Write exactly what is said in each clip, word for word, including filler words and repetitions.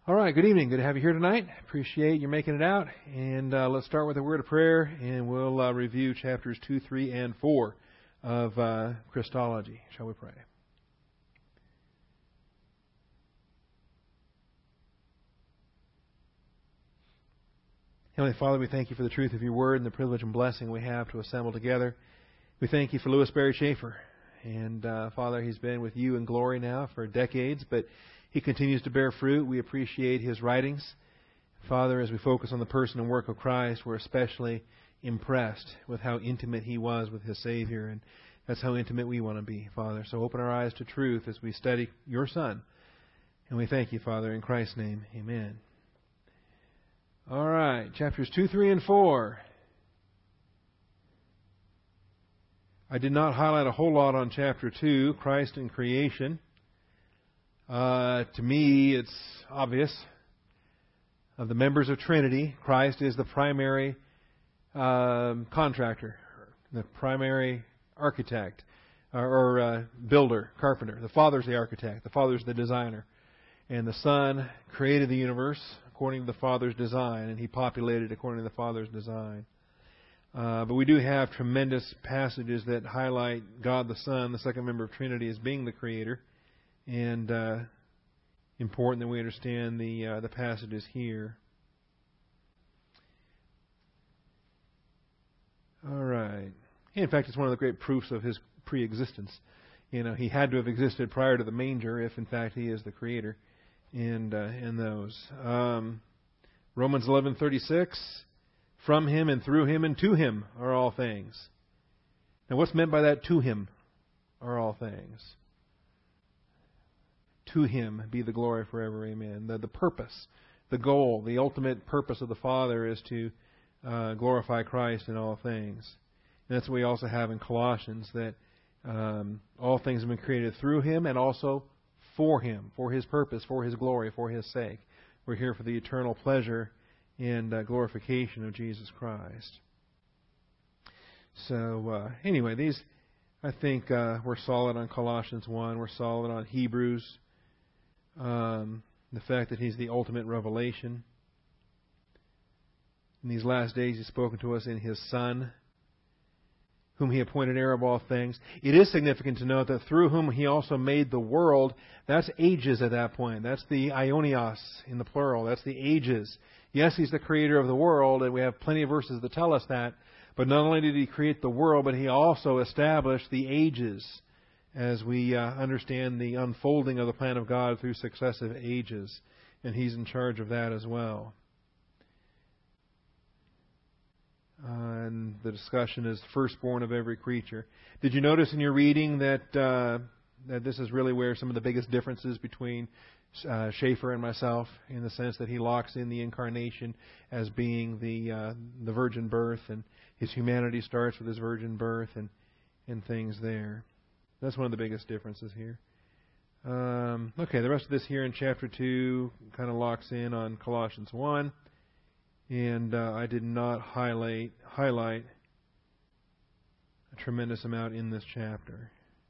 All right, good evening. Good to have you here tonight. Appreciate you making it out. And uh, let's start with a word of prayer, and we'll uh, review chapters two, three, and four of uh, Christology. Shall we pray? Heavenly Father, we thank you for the truth of your word and the privilege and blessing we have to assemble together. We thank you for Lewis Barry Schaefer. And uh, Father, he's been with you in glory now for decades, but he continues to bear fruit. We appreciate his writings. Father, as we focus on the person and work of Christ, we're especially impressed with how intimate he was with his Savior, and that's how intimate we want to be, Father. So open our eyes to truth as we study your Son. And we thank you, Father, in Christ's name. Amen. All right, chapters two, three, and four. I did not highlight a whole lot on chapter two, Christ and creation. Uh, to me, it's obvious. Of the members of Trinity, Christ is the primary um, contractor, the primary architect, or, or uh, builder, carpenter. The Father's the architect. The Father's the designer. And the Son created the universe according to the Father's design, and He populated according to the Father's design. Uh, but we do have tremendous passages that highlight God the Son, the second member of Trinity, as being the Creator. And uh, important that we understand the uh, the passages here. All right. In fact, it's one of the great proofs of His pre-existence. You know, He had to have existed prior to the manger, if in fact He is the Creator. And uh, in those, um, Romans eleven thirty-six. From Him and through Him and to Him are all things. Now, what's meant by that? To Him are all things. To Him be the glory forever. Amen. The, the purpose, the goal, the ultimate purpose of the Father is to uh, glorify Christ in all things. And that's what we also have in Colossians, that um, all things have been created through Him and also for Him, for His purpose, for His glory, for His sake. We're here for the eternal pleasure and uh, glorification of Jesus Christ. So uh, anyway, these, I think, uh, we're solid on Colossians one. We're solid on Hebrews. Um, the fact that He's the ultimate revelation. In these last days, He's spoken to us in His Son, whom He appointed heir of all things. It is significant to note that through whom He also made the world. That's ages at that point. That's the aionios in the plural. That's the ages. Yes, He's the creator of the world, and we have plenty of verses that tell us that. But not only did He create the world, but He also established the ages, as we uh, understand the unfolding of the plan of God through successive ages. And He's in charge of that as well. Uh, and the discussion is firstborn of every creature. Did you notice in your reading that uh, that this is really where some of the biggest differences between uh, Schaefer and myself, in the sense that he locks in the incarnation as being the uh, the virgin birth, and His humanity starts with His virgin birth, and and things there. That's one of the biggest differences here. Um, okay, the rest of this here in chapter two kind of locks in on Colossians one. And uh, I did not highlight highlight a tremendous amount in this chapter.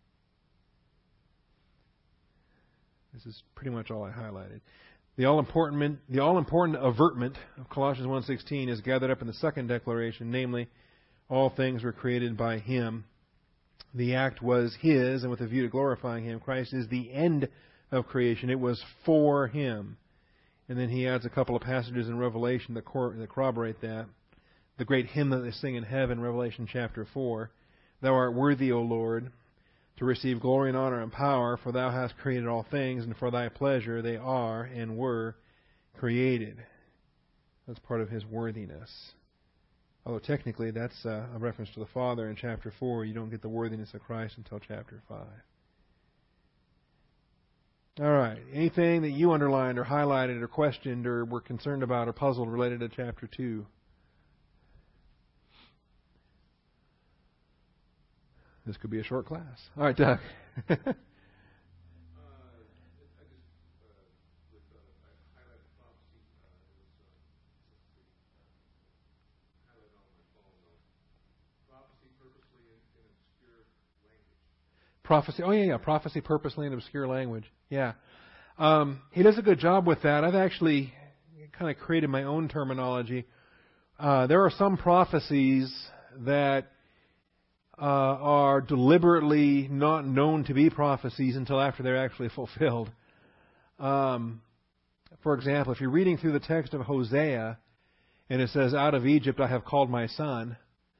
This is pretty much all I highlighted. The all-important, the all-important avertment of Colossians one sixteen is gathered up in the second declaration, namely, all things were created by Him. The act was His, and with a view to glorifying Him. Christ is the end of creation. It was for Him. And then he adds a couple of passages in Revelation that corroborate that. The great hymn that they sing in heaven, Revelation chapter four. Thou art worthy, O Lord, to receive glory and honor and power, for Thou hast created all things, and for Thy pleasure they are and were created. That's part of His worthiness. Although technically that's a reference to the Father in chapter four. You don't get the worthiness of Christ until chapter five. All right. Anything that you underlined or highlighted or questioned or were concerned about or puzzled related to chapter two? This could be a short class. All right, Doug. Prophecy. Oh, yeah, yeah. Prophecy purposely in obscure language. Yeah. Um, he does a good job with that. I've actually kind of created my own terminology. Uh, there are some prophecies that uh, are deliberately not known to be prophecies until after they're actually fulfilled. Um, for example, if you're reading through the text of Hosea, and it says, "Out of Egypt I have called my son,"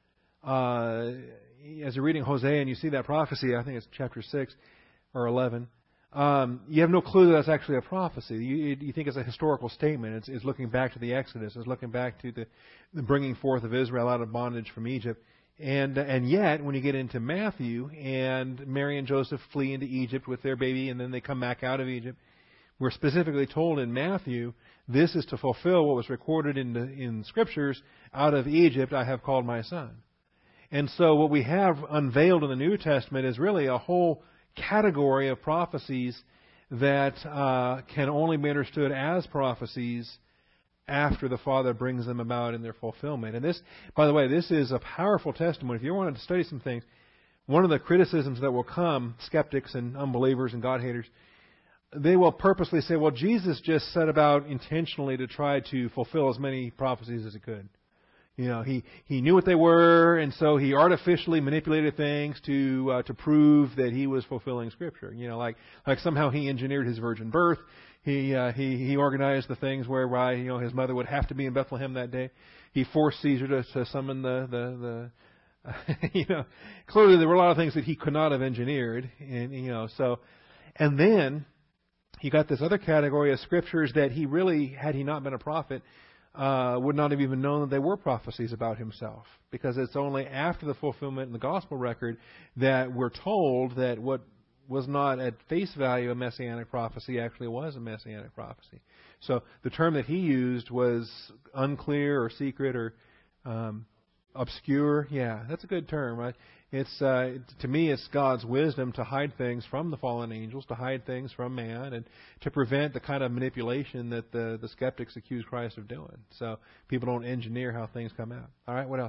uh, as you're reading Hosea and you see that prophecy, I think it's chapter six or eleven, Um, you have no clue that that's actually a prophecy. You, you think it's a historical statement. It's, it's looking back to the Exodus. It's looking back to the, the bringing forth of Israel out of bondage from Egypt. And and yet, when you get into Matthew and Mary and Joseph flee into Egypt with their baby, and then they come back out of Egypt, we're specifically told in Matthew, this is to fulfill what was recorded in the in Scriptures. Out of Egypt I have called my son. And so what we have unveiled in the New Testament is really a whole category of prophecies that uh, can only be understood as prophecies after the Father brings them about in their fulfillment. And this, by the way, this is a powerful testimony. If you wanted to study some things, one of the criticisms that will come, skeptics and unbelievers and God-haters, they will purposely say, well, Jesus just set about intentionally to try to fulfill as many prophecies as he could. You know, he, he knew what they were, and so he artificially manipulated things to uh, to prove that he was fulfilling Scripture. You know, like like somehow he engineered his virgin birth. He uh, he he organized the things whereby you know his mother would have to be in Bethlehem that day. He forced Caesar to, to summon the the, the uh, you know clearly there were a lot of things that he could not have engineered, and you know so and then he got this other category of Scriptures that he really, had he not been a prophet, Uh, would not have even known that they were prophecies about himself, because it's only after the fulfillment in the gospel record that we're told that what was not at face value a messianic prophecy actually was a messianic prophecy. So the term that he used was unclear or secret or um, obscure. Yeah, that's a good term, right? It's uh, to me, it's God's wisdom to hide things from the fallen angels, to hide things from man, and to prevent the kind of manipulation that the, the skeptics accuse Christ of doing. So people don't engineer how things come out. All right, what else?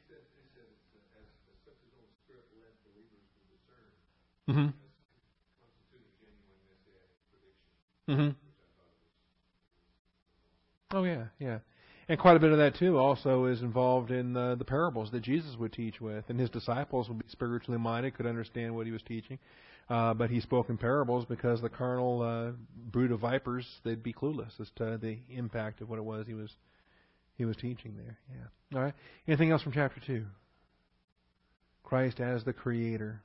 Mm-hmm. Mm-hmm. Oh yeah, yeah. And quite a bit of that, too, also is involved in the, the parables that Jesus would teach with. And his disciples would be spiritually minded, could understand what he was teaching. Uh, but he spoke in parables because the carnal uh, brood of vipers, they'd be clueless as to the impact of what it was he was he was teaching there. Yeah. All right. Anything else from chapter two? Christ as the Creator.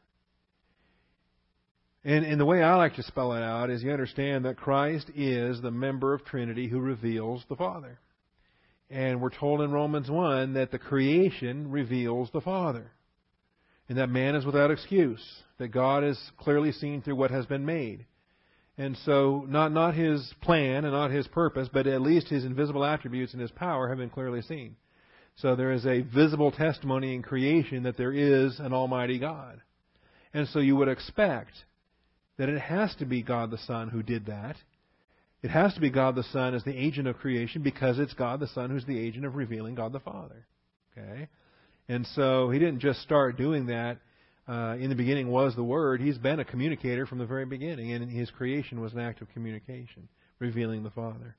And, and the way I like to spell it out is you understand that Christ is the member of Trinity who reveals the Father. And we're told in Romans one that the creation reveals the Father. And that man is without excuse. That God is clearly seen through what has been made. And so, not, not His plan and not His purpose, but at least His invisible attributes and His power have been clearly seen. So there is a visible testimony in creation that there is an Almighty God. And so you would expect that it has to be God the Son who did that. It has to be God the Son as the agent of creation, because it's God the Son who's the agent of revealing God the Father. Okay? And so He didn't just start doing that. Uh, in the beginning was the Word. He's been a communicator from the very beginning, and His creation was an act of communication, revealing the Father.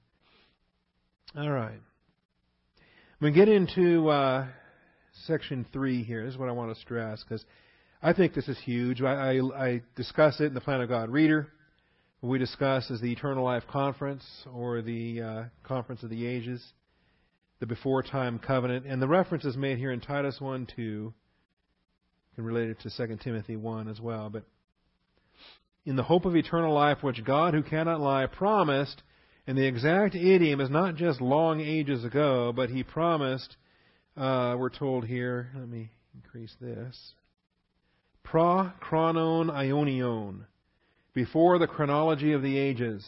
All right. We get into uh, section three here. This is what I want to stress, because I think this is huge. I, I, I discuss it in the Plan of God Reader. What we discuss is the Eternal Life Conference, or the uh, Conference of the Ages, the Before Time Covenant, and the reference is made here in Titus one two. You can relate it to Second Timothy one as well. But in the hope of eternal life, which God, who cannot lie, promised, and the exact idiom is not just long ages ago, but He promised, uh, we're told here, let me increase this, pra chronon ionion, before the chronology of the ages.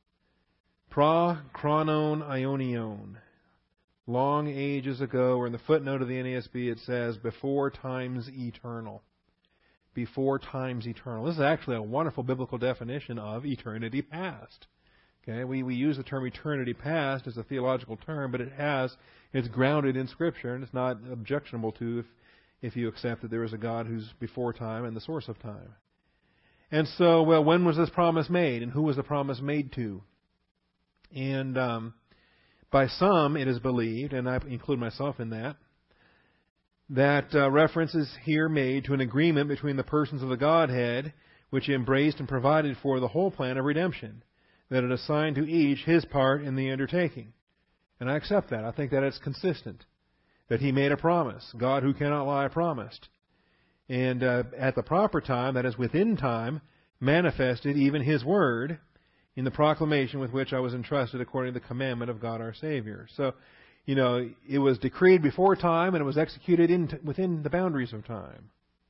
Pra chronon ionion. Long ages ago, or in the footnote of the N A S B it says, before times eternal. Before times eternal. This is actually a wonderful biblical definition of eternity past. Okay, we, we use the term eternity past as a theological term, but it has, it's grounded in Scripture, and it's not objectionable to if, if you accept that there is a God who's before time and the source of time. And so, well, when was this promise made, and who was the promise made to? And um, by some, it is believed, and I include myself in that, that uh, reference is here made to an agreement between the persons of the Godhead, which embraced and provided for the whole plan of redemption, that it assigned to each his part in the undertaking. And I accept that. I think that it's consistent, that He made a promise. God, who cannot lie, promised. And uh, at the proper time, that is within time, manifested even His word in the proclamation with which I was entrusted according to the commandment of God our Savior. So, you know, it was decreed before time and it was executed in t- within the boundaries of time.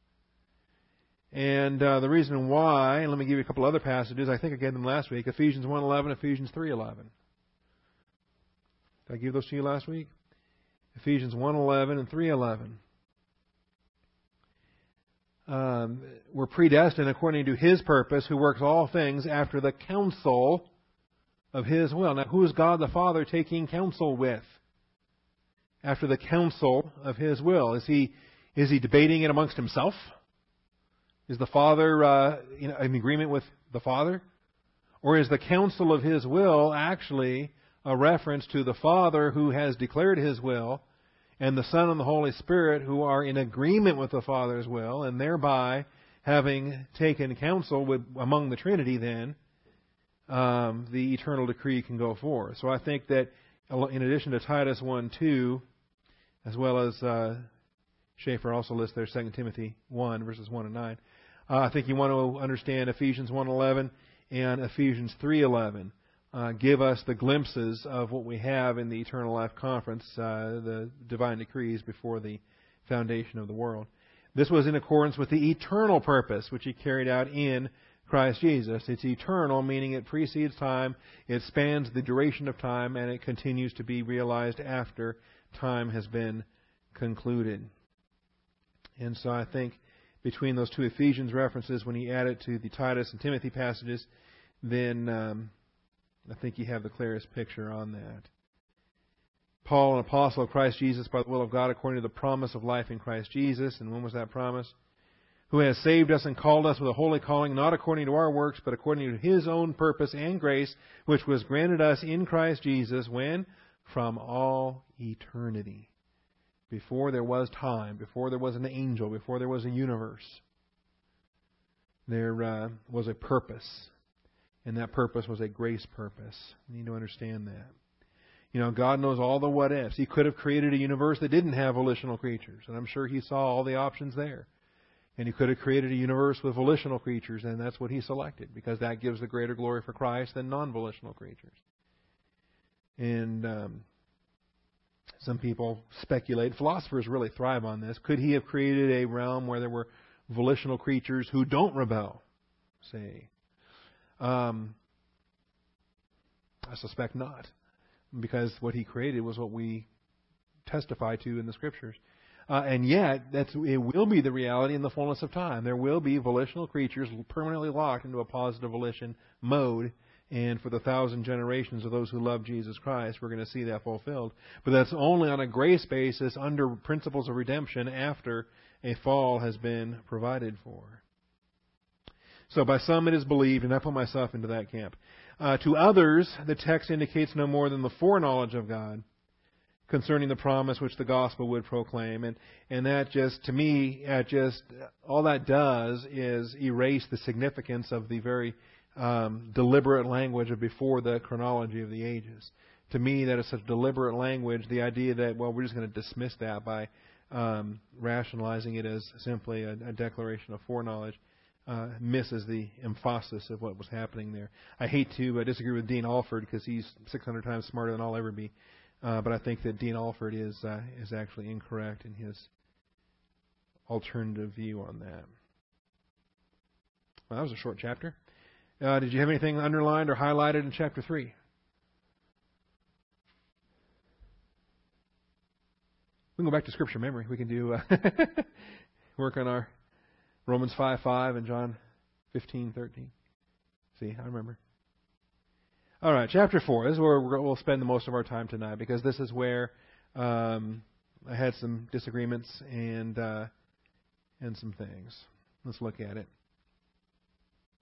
And uh, the reason why, and let me give you a couple other passages, I think I gave them last week, Ephesians one eleven, Ephesians three eleven. Did I give those to you last week? Ephesians one eleven and three eleven. Um, we're predestined according to His purpose, who works all things after the counsel of His will. Now, who is God the Father taking counsel with? After the counsel of His will. Is He is He debating it amongst Himself? Is the Father uh, you know, in agreement with the Father? Or is the counsel of His will actually a reference to the Father who has declared His will, and the Son and the Holy Spirit who are in agreement with the Father's will, and thereby, having taken counsel with, among the Trinity then, um, the eternal decree can go forth. So I think that in addition to Titus one two, as well as uh, Schaeffer also lists there Second Timothy one, verses one and nine, uh, I think you want to understand Ephesians one eleven and Ephesians three eleven. Uh, give us the glimpses of what we have in the Eternal Life Conference, uh, the divine decrees before the foundation of the world. This was in accordance with the eternal purpose which He carried out in Christ Jesus. It's eternal, meaning it precedes time, it spans the duration of time, and it continues to be realized after time has been concluded. And so I think between those two Ephesians references, when you add it to the Titus and Timothy passages, then Um, I think you have the clearest picture on that. Paul, an apostle of Christ Jesus by the will of God according to the promise of life in Christ Jesus. And when was that promise? Who has saved us and called us with a holy calling, not according to our works, but according to His own purpose and grace, which was granted us in Christ Jesus, when? From all eternity. Before there was time, before there was an angel, before there was a universe, there uh, was a purpose. And that purpose was a grace purpose. You need to understand that. You know, God knows all the what ifs. He could have created a universe that didn't have volitional creatures, and I'm sure He saw all the options there. And He could have created a universe with volitional creatures, and that's what He selected, because that gives the greater glory for Christ than non-volitional creatures. And um, some people speculate, philosophers really thrive on this. Could He have created a realm where there were volitional creatures who don't rebel, say? Um, I suspect not, because what He created was what we testify to in the Scriptures. Uh, and yet, that's, it will be the reality in the fullness of time. There will be volitional creatures permanently locked into a positive volition mode, and for the thousand generations of those who love Jesus Christ, we're going to see that fulfilled. But that's only on a grace basis under principles of redemption after a fall has been provided for. So by some it is believed, and I put myself into that camp. Uh, to others, the text indicates no more than the foreknowledge of God concerning the promise which the gospel would proclaim. And, and that just, to me, that just, all that does is erase the significance of the very um, deliberate language of before the chronology of the ages. To me, that is such deliberate language, the idea that, well, we're just going to dismiss that by um, rationalizing it as simply a, a declaration of foreknowledge. Uh, misses the emphasis of what was happening there. I hate to uh, disagree with Dean Alford because he's six hundred times smarter than I'll ever be, uh, but I think that Dean Alford is uh, is actually incorrect in his alternative view on that. Well, that was a short chapter. Uh, did you have anything underlined or highlighted in chapter three? We can go back to Scripture memory. We can do uh, work on our Romans five five and John fifteen thirteen. See, I remember. All right, chapter four. This is where we'll spend the most of our time tonight, because this is where um, I had some disagreements and uh, and some things. Let's look at it.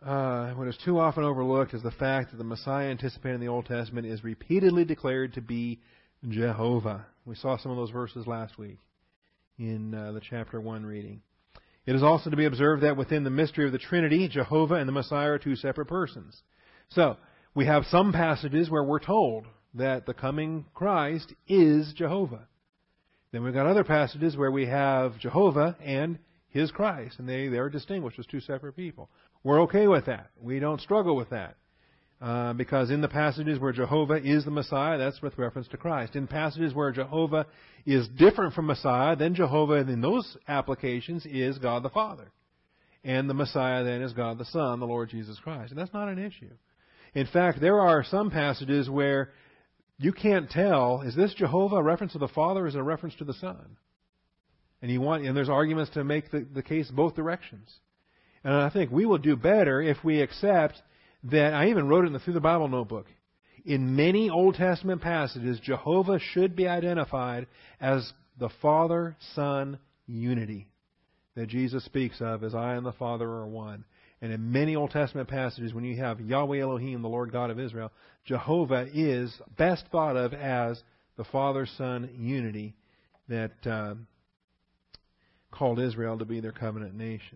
uh, what is too often overlooked is the fact that the Messiah anticipated in the Old Testament is repeatedly declared to be Jehovah. We saw some of those verses last week in uh, the chapter one reading. It is also to be observed that within the mystery of the Trinity, Jehovah and the Messiah are two separate persons. So, we have some passages where we're told that the coming Christ is Jehovah. Then we've got other passages where we have Jehovah and His Christ, and they, they are distinguished as two separate people. We're okay with that. We don't struggle with that. Uh, because in the passages where Jehovah is the Messiah, that's with reference to Christ. In passages where Jehovah is different from Messiah, then Jehovah in those applications is God the Father. And the Messiah then is God the Son, the Lord Jesus Christ. And that's not an issue. In fact, there are some passages where you can't tell, is this Jehovah a reference to the Father or is it a reference to the Son? And you want, and there's arguments to make the, the case both directions. And I think we will do better if we accept that, I even wrote it in the Through the Bible notebook. In many Old Testament passages, Jehovah should be identified as the Father-Son unity that Jesus speaks of as I and the Father are one. And in many Old Testament passages, when you have Yahweh Elohim, the Lord God of Israel, Jehovah is best thought of as the Father-Son unity that uh, called Israel to be their covenant nation.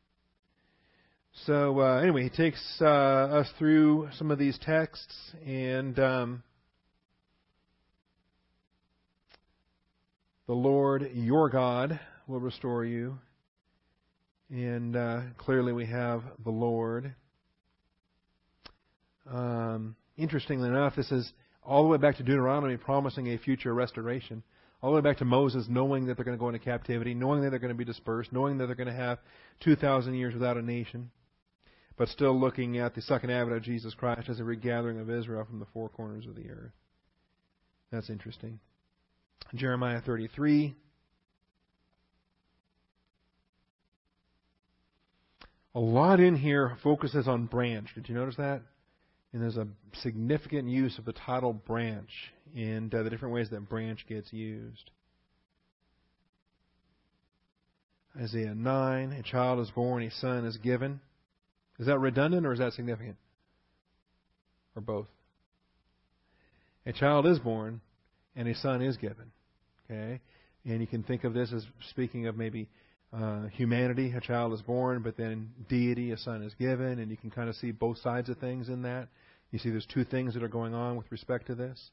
So uh, anyway, he takes uh, us through some of these texts, and um, the Lord, your God, will restore you. And uh, clearly we have the Lord. Um, interestingly enough, this is all the way back to Deuteronomy promising a future restoration. All the way back to Moses knowing that they're going to go into captivity, knowing that they're going to be dispersed, knowing that they're going to have two thousand years without a nation, but still looking at the second advent of Jesus Christ as a regathering of Israel from the four corners of the earth. That's interesting. Jeremiah thirty-three. A lot in here focuses on branch. Did you notice that? And there's a significant use of the title branch and uh, the different ways that branch gets used. Isaiah nine, a child is born, a son is given. Is that redundant or is that significant? Or both? A child is born and a son is given. Okay? And you can think of this as speaking of maybe uh, humanity, a child is born, but then deity, a son is given, and you can kind of see both sides of things in that. You see there's two things that are going on with respect to this.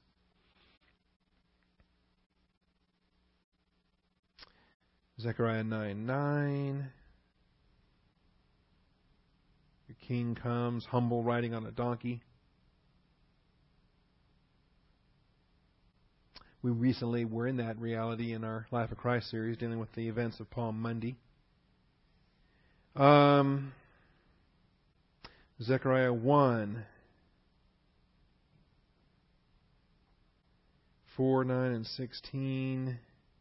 Zechariah nine nine. Your king comes, humble, riding on a donkey. We recently were in that reality in our Life of Christ series, dealing with the events of Palm Monday. Um, Zechariah one. four, nine, and sixteen.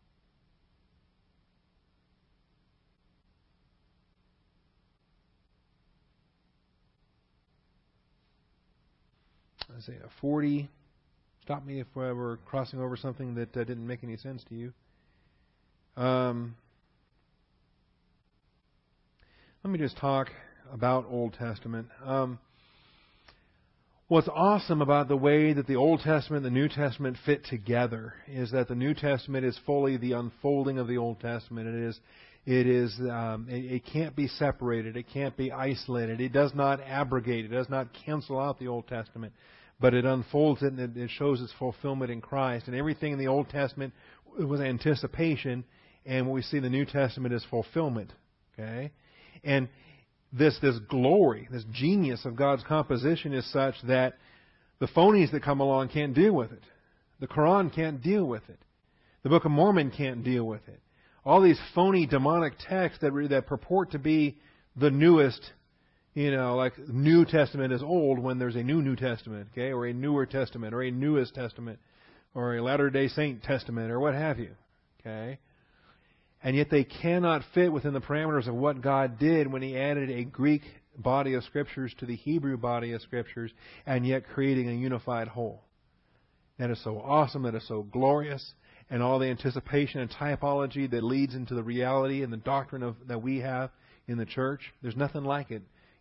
Isaiah forty. Stop me if uh, we're crossing over something that uh, didn't make any sense to you. Um, let me just talk about Old Testament. Um, what's awesome about the way that the Old Testament and the New Testament fit together is that the New Testament is fully the unfolding of the Old Testament. It is, it is, um, it, it can't be separated. It can't be isolated. It does not abrogate. It does not cancel out the Old Testament. But it unfolds it and it shows its fulfillment in Christ. And everything in the Old Testament was anticipation, and what we see in the New Testament is fulfillment. Okay? And this this glory, this genius of God's composition is such that the phonies that come along can't deal with it. The Quran can't deal with it. The Book of Mormon can't deal with it. All these phony demonic texts that that purport to be the newest. You know, like New Testament is old when there's a new New Testament, okay, or a newer Testament, or a newest Testament, or a Latter-day Saint Testament, or what have you, okay? And yet they cannot fit within the parameters of what God did when He added a Greek body of Scriptures to the Hebrew body of Scriptures, and yet creating a unified whole. That is so awesome, that is so glorious, and all the anticipation and typology that leads into the reality and the doctrine of that we have in the church, there's nothing like it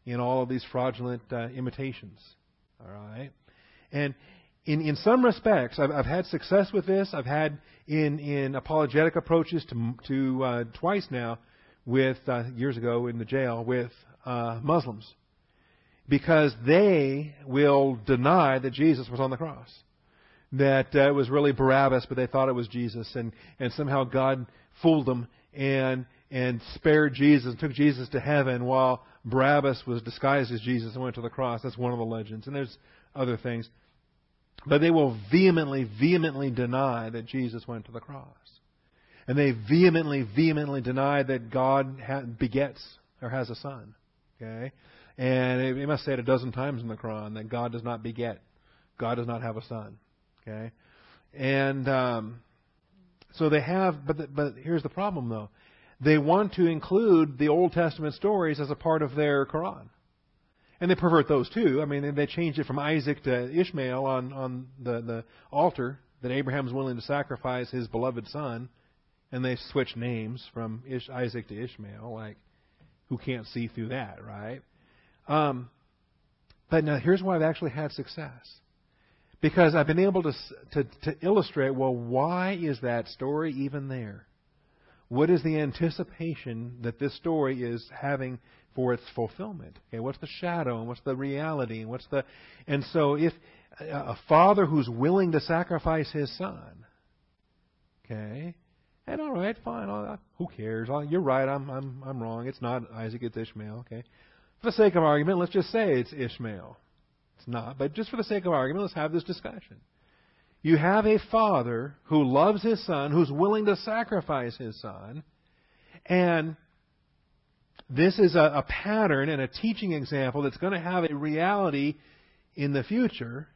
in all of these fraudulent uh, imitations. All right? And in, in some respects, I've, I've had success with this. I've had in, in apologetic approaches to, to uh, twice now with, uh, years ago in the jail, with uh, Muslims. Because they will deny that Jesus was on the cross. That uh, it was really Barabbas, but they thought it was Jesus. And, and somehow God fooled them and and spared Jesus, took Jesus to heaven while Barabbas was disguised as Jesus and went to the cross. That's one of the legends. And there's other things. But they will vehemently, vehemently deny that Jesus went to the cross. And they vehemently, vehemently deny that God ha- begets or has a son. Okay? And they must say it a dozen times in the Quran that God does not beget. God does not have a son. Okay? And um, so they have, but the, but here's the problem though. They want to include the Old Testament stories as a part of their Quran. And they pervert those too. I mean, they changed it from Isaac to Ishmael on, on the, the altar, that Abraham's willing to sacrifice his beloved son. And they switched names from Ish, Isaac to Ishmael. Like, who can't see through that, right? Um, but now here's why I've actually had success. Because I've been able to, to, to illustrate, well, why is that story even there? What is the anticipation that this story is having for its fulfillment? Okay, what's the shadow and what's the reality and what's the and so if a father who's willing to sacrifice his son, okay, and all right, fine, I'll, who cares? I'll, you're right, I'm I'm I'm wrong. It's not Isaac, it's Ishmael. Okay, for the sake of argument, let's just say it's Ishmael. It's not, but just for the sake of argument, let's have this discussion. You have a father who loves his son, who's willing to sacrifice his son, and this is a, a pattern and a teaching example that's going to have a reality in the future,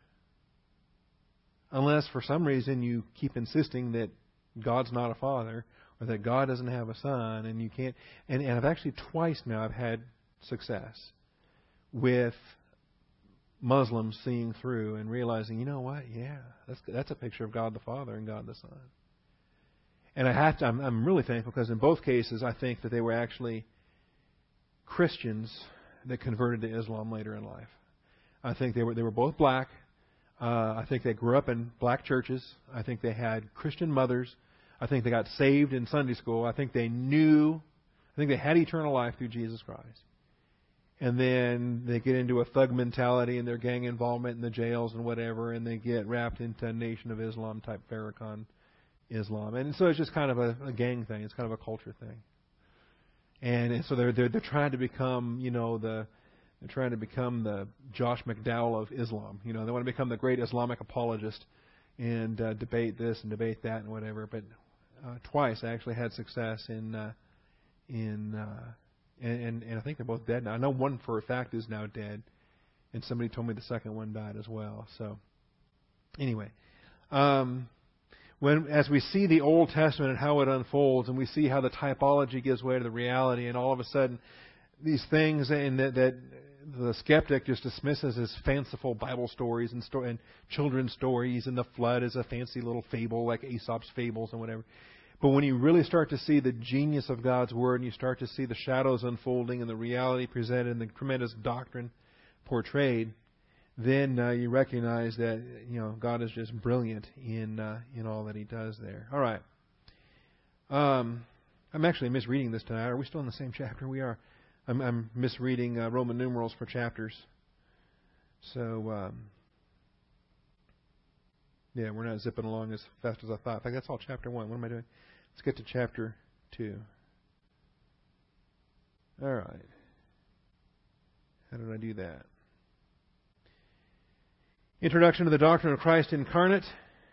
unless for some reason you keep insisting that God's not a father or that God doesn't have a son, and you can't. And, and I've actually twice now I've had success with Muslims seeing through and realizing, you know what? Yeah, that's that's a picture of God the Father and God the Son. And I have to. I'm, I'm really thankful because in both cases, I think that they were actually Christians that converted to Islam later in life. I think they were they were both black. Uh, I think they grew up in black churches. I think they had Christian mothers. I think they got saved in Sunday school. I think they knew. I think they had eternal life through Jesus Christ. And then they get into a thug mentality and their gang involvement in the jails and whatever, and they get wrapped into a Nation of Islam type Farrakhan Islam. And so it's just kind of a, a gang thing. It's kind of a culture thing. And, and so they're, they're they're trying to become, you know, the they're trying to become the Josh McDowell of Islam. You know, they want to become the great Islamic apologist and uh, debate this and debate that and whatever. But uh, twice I actually had success in uh, in uh, And, and, and I think they're both dead now. I know one for a fact is now dead, and somebody told me the second one died as well. So, anyway, um, when as we see the Old Testament and how it unfolds, and we see how the typology gives way to the reality, and all of a sudden, these things and that, that the skeptic just dismisses as fanciful Bible stories and, sto- and children's stories, and the flood is a fancy little fable like Aesop's fables and whatever. But when you really start to see the genius of God's Word, and you start to see the shadows unfolding and the reality presented and the tremendous doctrine portrayed, then uh, you recognize that, you know, God is just brilliant in uh, in all that He does there. All right. Um, I'm actually misreading this tonight. Are we still in the same chapter? We are. I'm, I'm misreading uh, Roman numerals for chapters. So, um, yeah, we're not zipping along as fast as I thought. In fact, that's all chapter one. What am I doing? Let's get to chapter two. All right. How did I do that? Introduction to the doctrine of Christ incarnate.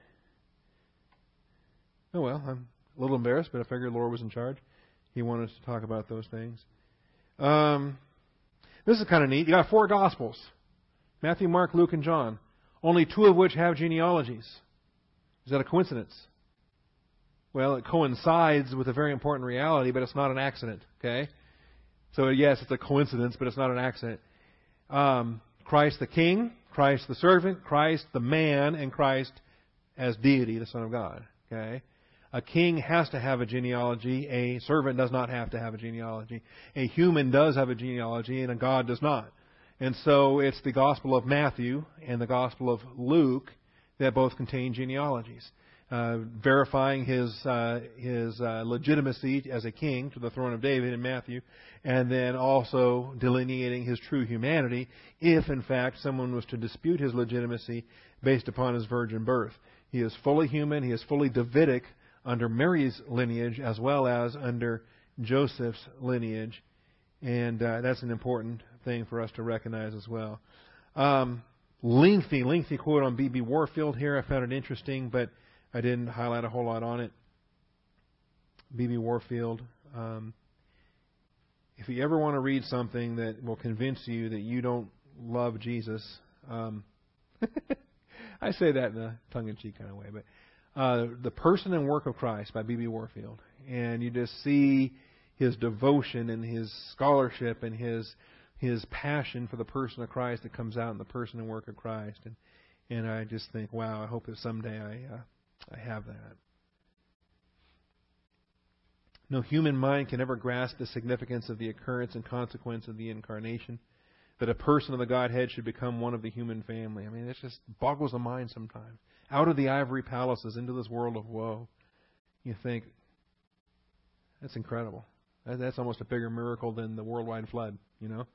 Oh, well, I'm a little embarrassed, but I figured the Lord was in charge. He wanted us to talk about those things. Um, this is kind of neat. You got four Gospels. Matthew, Mark, Luke, and John. Only two of which have genealogies. Is that a coincidence? Well, it coincides with a very important reality, but it's not an accident. Okay? So, yes, it's a coincidence, but it's not an accident. Um, Christ the King, Christ the servant, Christ the man, and Christ as deity, the Son of God. Okay? A king has to have a genealogy. A servant does not have to have a genealogy. A human does have a genealogy, and a God does not. And so it's the Gospel of Matthew and the Gospel of Luke that both contain genealogies, uh, verifying his uh, his uh, legitimacy as a king to the throne of David in Matthew, and then also delineating his true humanity if, in fact, someone was to dispute his legitimacy based upon his virgin birth. He is fully human. He is fully Davidic under Mary's lineage as well as under Joseph's lineage. And uh, that's an important thing for us to recognize as well. Um, lengthy, lengthy quote on B B Warfield here. I found it interesting, but I didn't highlight a whole lot on it. B B Warfield. Um, if you ever want to read something that will convince you that you don't love Jesus, um, I say that in a tongue-in-cheek kind of way, but uh, The Person and Work of Christ by B B Warfield. And you just see his devotion and his scholarship and his his passion for the person of Christ that comes out in the person and work of Christ. And and I just think, wow, I hope that someday I uh, I have that. No human mind can ever grasp the significance of the occurrence and consequence of the incarnation, that a person of the Godhead should become one of the human family. I mean, it just boggles the mind sometimes. Out of the ivory palaces into this world of woe. You think, that's incredible. That's almost a bigger miracle than the worldwide flood, you know.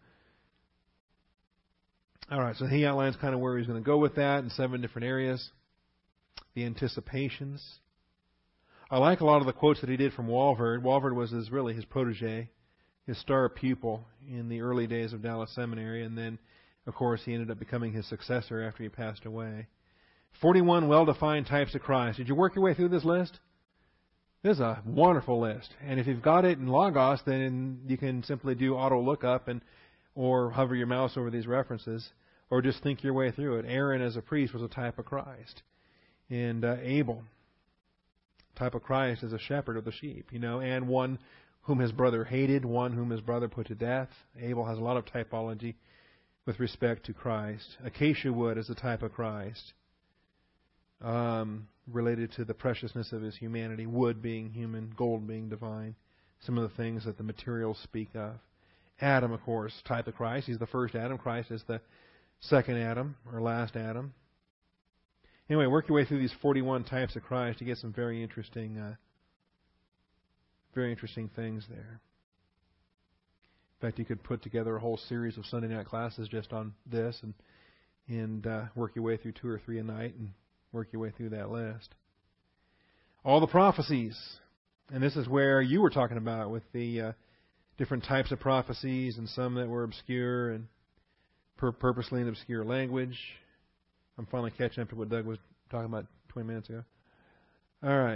All right, so he outlines kind of where he's going to go with that in seven different areas. The anticipations. I like a lot of the quotes that he did from Walvoord. Walvoord was his, really his protege, his star pupil in the early days of Dallas Seminary, and then, of course, he ended up becoming his successor after he passed away. forty-one well-defined types of Christ. Did you work your way through this list? This is a wonderful list. And if you've got it in Logos, then you can simply do auto lookup and or hover your mouse over these references, or just think your way through it. Aaron as a priest was a type of Christ. And uh, Abel, type of Christ as a shepherd of the sheep, you know, and one whom his brother hated, one whom his brother put to death. Abel has a lot of typology with respect to Christ. Acacia wood is a type of Christ. Um, related to the preciousness of his humanity, wood being human, gold being divine, some of the things that the materials speak of. Adam, of course, type of Christ. He's the first Adam. Christ is the second Adam, or last Adam. Anyway, work your way through these forty-one types of Christ. You get some very interesting, uh, very interesting things there. In fact, you could put together a whole series of Sunday night classes just on this, and and uh, work your way through two or three a night, and work your way through that list. All the prophecies. And this is where you were talking about with the uh, different types of prophecies and some that were obscure and pur- purposely in obscure language. I'm finally catching up to what Doug was talking about twenty minutes ago. All right.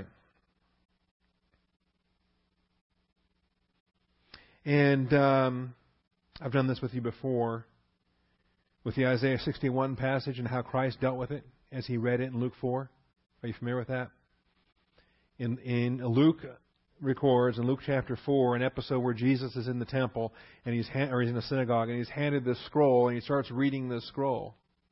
And um, I've done this with you before with the Isaiah sixty-one passage and how Christ dealt with it as he read it in Luke four. Are you familiar with that? In, in Luke records, in Luke chapter four, an episode where Jesus is in the temple, and he's ha- or he's in a synagogue, and he's handed this scroll, and he starts reading this scroll.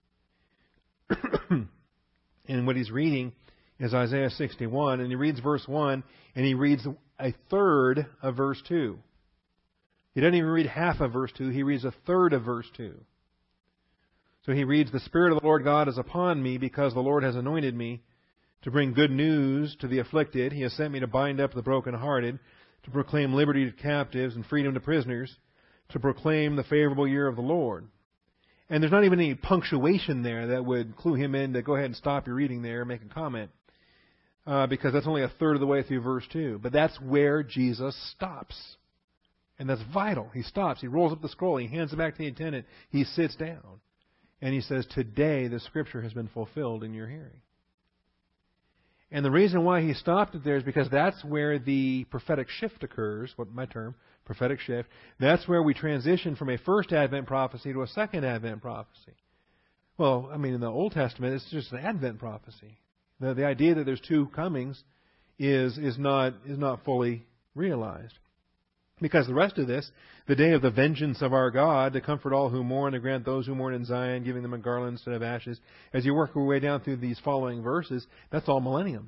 And what he's reading is Isaiah sixty-one, and he reads verse one, and he reads a third of verse two. He doesn't even read half of verse two, he reads a third of verse two. So he reads, "The Spirit of the Lord God is upon me, because the Lord has anointed me to bring good news to the afflicted. He has sent me to bind up the brokenhearted, to proclaim liberty to captives and freedom to prisoners, to proclaim the favorable year of the Lord." And there's not even any punctuation there that would clue him in to go ahead and stop your reading there and make a comment, uh, because that's only a third of the way through verse two. But that's where Jesus stops. And that's vital. He stops. He rolls up the scroll. He hands it back to the attendant. He sits down. And he says, "Today the Scripture has been fulfilled in your hearing." And the reason why he stopped it there is because that's where the prophetic shift occurs, what my term, prophetic shift. That's where we transition from a first Advent prophecy to a second Advent prophecy. Well, I mean, in the Old Testament, it's just an Advent prophecy. The, the idea that there's two comings is, is, not, is not fully realized. Because the rest of this, the day of the vengeance of our God, to comfort all who mourn, to grant those who mourn in Zion, giving them a garland instead of ashes. As you work your way down through these following verses, that's all millennium.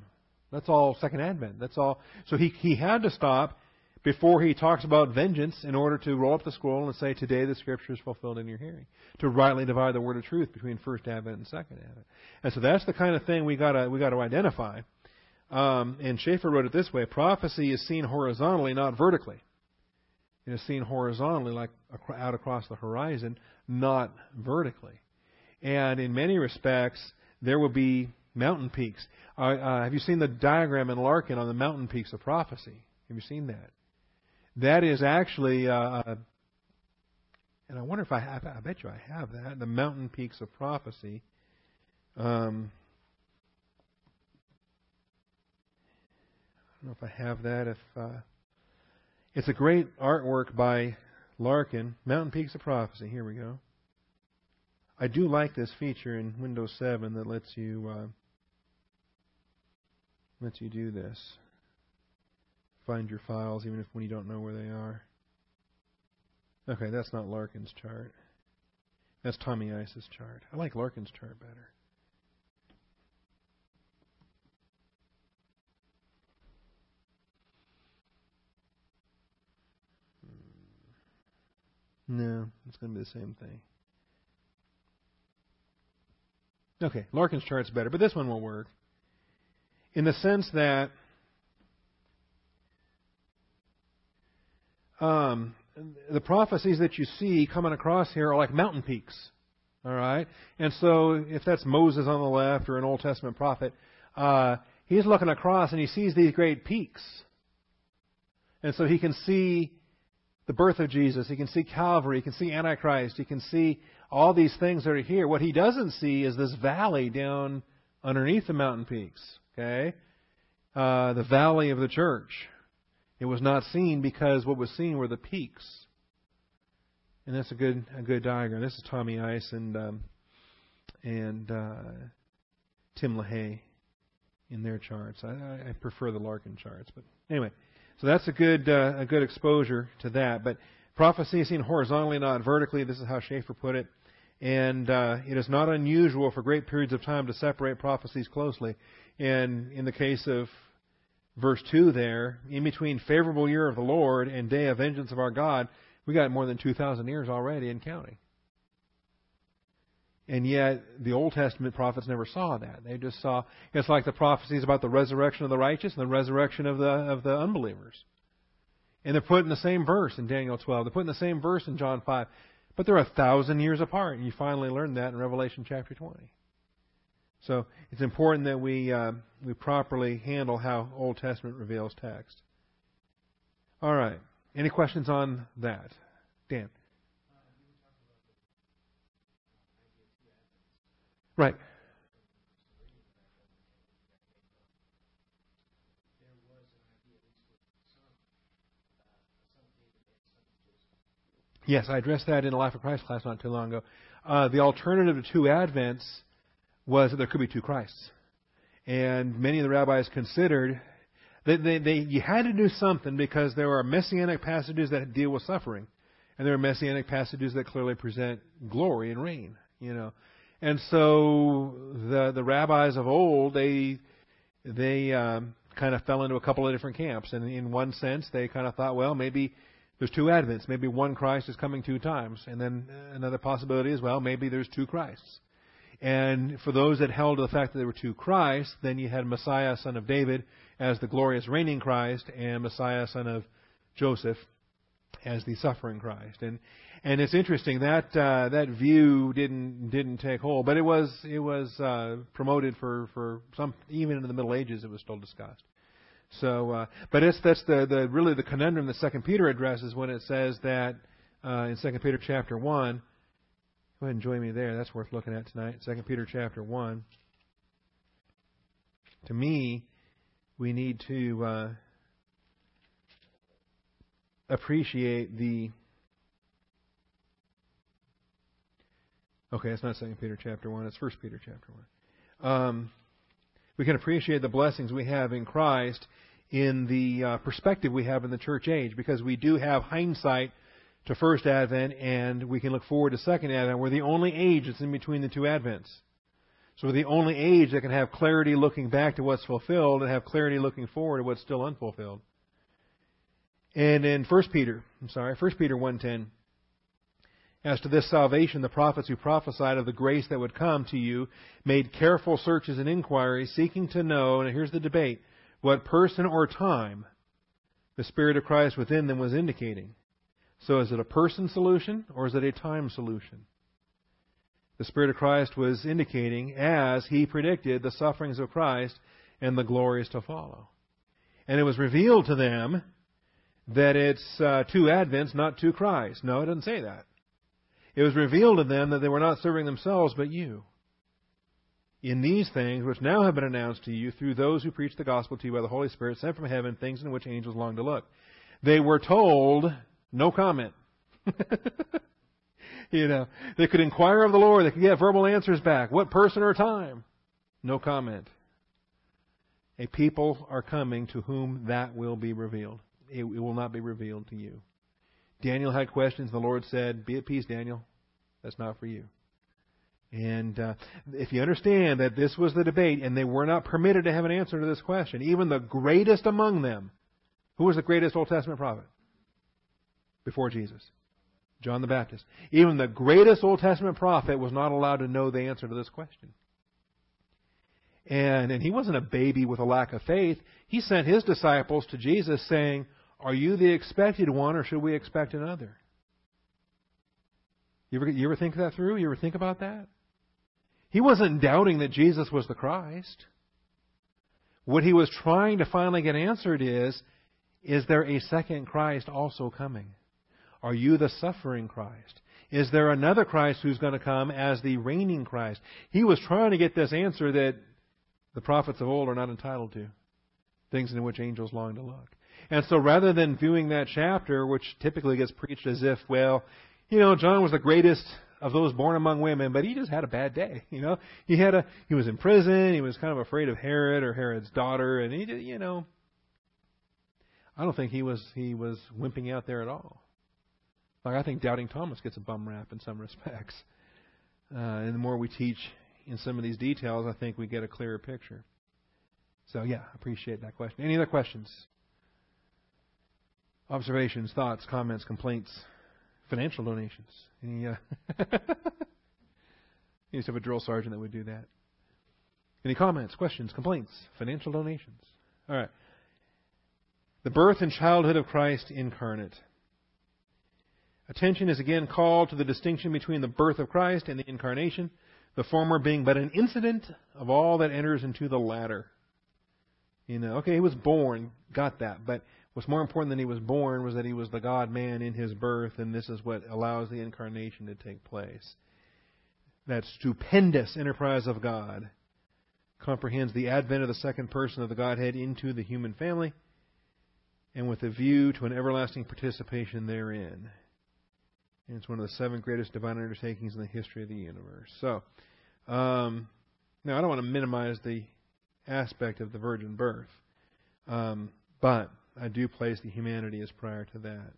That's all Second Advent. That's all. So he he had to stop before he talks about vengeance in order to roll up the scroll and say, today the Scripture is fulfilled in your hearing, to rightly divide the word of truth between First Advent and Second Advent. And so that's the kind of thing we gotta we got to identify. Um, and Schaeffer wrote it this way: prophecy is seen horizontally, not vertically. It is seen horizontally, like out across the horizon, not vertically. And in many respects, there will be mountain peaks. Uh, uh, have you seen the diagram in Larkin on the mountain peaks of prophecy? Have you seen that? That is actually, uh, and I wonder if I have, I bet you I have that, the mountain peaks of prophecy. Um, I don't know if I have that. If uh, it's a great artwork by Larkin, Mountain Peaks of Prophecy. Here we go. I do like this feature in Windows seven that lets you uh, lets you do this. Find your files even if when you don't know where they are. Okay, that's not Larkin's chart. That's Tommy Ice's chart. I like Larkin's chart better. No, it's going to be the same thing. Okay, Larkin's chart's better, but this one will work. In the sense that um, the prophecies that you see coming across here are like mountain peaks. All right? And so if that's Moses on the left or an Old Testament prophet, uh, he's looking across and he sees these great peaks. And so he can see the birth of Jesus. He can see Calvary. He can see Antichrist. He can see all these things that are here. What he doesn't see is this valley down underneath the mountain peaks. Okay? Uh, the valley of the church. It was not seen because what was seen were the peaks. And that's a good a good diagram. This is Tommy Ice and um, and uh, Tim LaHaye in their charts. I, I prefer the Larkin charts, but anyway. So that's a good uh, a good exposure to that. But prophecy is seen horizontally, not vertically. This is how Schaeffer put it. And uh, it is not unusual for great periods of time to separate prophecies closely. And in the case of verse two there, in between favorable year of the Lord and day of vengeance of our God, we got more than two thousand years already and counting. And yet, the Old Testament prophets never saw that. They just saw, it's like the prophecies about the resurrection of the righteous and the resurrection of the of the unbelievers. And they're put in the same verse in Daniel twelve. They're put in the same verse in John five. But they're a thousand years apart. And you finally learn that in Revelation chapter twenty. So, it's important that we uh, we properly handle how Old Testament reveals text. All right. Any questions on that? Dan? Right. Yes, I addressed that in the Life of Christ class not too long ago. Uh, the alternative to two Advents was that there could be two Christs. And many of the rabbis considered that they, they, you had to do something because there are messianic passages that deal with suffering. And there are messianic passages that clearly present glory and reign, you know. And so the the rabbis of old, they they um, kind of fell into a couple of different camps. And in one sense, they kind of thought, well, maybe there's two Advents. Maybe one Christ is coming two times. And then another possibility is, well, maybe there's two Christs. And for those that held to the fact that there were two Christs, then you had Messiah, son of David, as the glorious reigning Christ, and Messiah, son of Joseph, as the suffering Christ. And and it's interesting that uh, that view didn't didn't take hold, but it was it was uh, promoted for, for some, even in the Middle Ages it was still discussed. So, uh, but it's that's the, the really the conundrum that Second Peter addresses when it says that uh, in Second Peter chapter one. Go ahead and join me there. That's worth looking at tonight. Second Peter chapter one. To me, we need to uh, appreciate the. Okay, it's not Second Peter chapter one. It's First Peter chapter one. Um, we can appreciate the blessings we have in Christ in the uh, perspective we have in the church age, because we do have hindsight to First Advent, and we can look forward to Second Advent. We're the only age that's in between the two Advents. So we're the only age that can have clarity looking back to what's fulfilled and have clarity looking forward to what's still unfulfilled. And in First Peter, I'm sorry, First Peter one ten, as to this salvation, the prophets who prophesied of the grace that would come to you made careful searches and inquiries, seeking to know, and here's the debate, what person or time the Spirit of Christ within them was indicating. So is it a person solution or is it a time solution? The Spirit of Christ was indicating, as He predicted, the sufferings of Christ and the glories to follow. And it was revealed to them that it's uh, two Advents, not two Christ. No, it doesn't say that. It was revealed to them that they were not serving themselves, but you. In these things, which now have been announced to you through those who preach the gospel to you by the Holy Spirit, sent from heaven, things in which angels long to look. They were told, no comment. You know, they could inquire of the Lord. They could get verbal answers back. What person or time? No comment. A people are coming to whom that will be revealed. It, it will not be revealed to you. Daniel had questions. The Lord said, be at peace, Daniel. That's not for you. And uh, if you understand that this was the debate and they were not permitted to have an answer to this question, even the greatest among them, who was the greatest Old Testament prophet before Jesus? John the Baptist. Even the greatest Old Testament prophet was not allowed to know the answer to this question. And, and he wasn't a baby with a lack of faith. He sent his disciples to Jesus saying, are you the expected one or should we expect another? You ever, you ever think that through? You ever think about that? He wasn't doubting that Jesus was the Christ. What he was trying to finally get answered is, is there a second Christ also coming? Are you the suffering Christ? Is there another Christ who's going to come as the reigning Christ? He was trying to get this answer that the prophets of old are not entitled to. Things in which angels long to look. And so rather than viewing that chapter, which typically gets preached as if, well, you know, John was the greatest of those born among women, but he just had a bad day. You know, he had a, he was in prison. He was kind of afraid of Herod or Herod's daughter. And he, you know, I don't think he was, he was wimping out there at all. Like, I think Doubting Thomas gets a bum rap in some respects. Uh, and the more we teach in some of these details, I think we get a clearer picture. So, yeah, I appreciate that question. Any other questions? Observations, thoughts, comments, complaints, financial donations? Any, uh, you just have a drill sergeant that would do that. Any comments, questions, complaints, financial donations? All right. The birth and childhood of Christ incarnate. Attention is again called to the distinction between the birth of Christ and the incarnation, the former being but an incident of all that enters into the latter. You know, okay, he was born, got that, but what's more important than he was born was that he was the God-man in his birth, and this is what allows the incarnation to take place. That stupendous enterprise of God comprehends the advent of the second person of the Godhead into the human family, and with a view to an everlasting participation therein. And it's one of the seven greatest divine undertakings in the history of the universe. So, um, now I don't want to minimize the aspect of the virgin birth, um, but I do place the humanity as prior to that.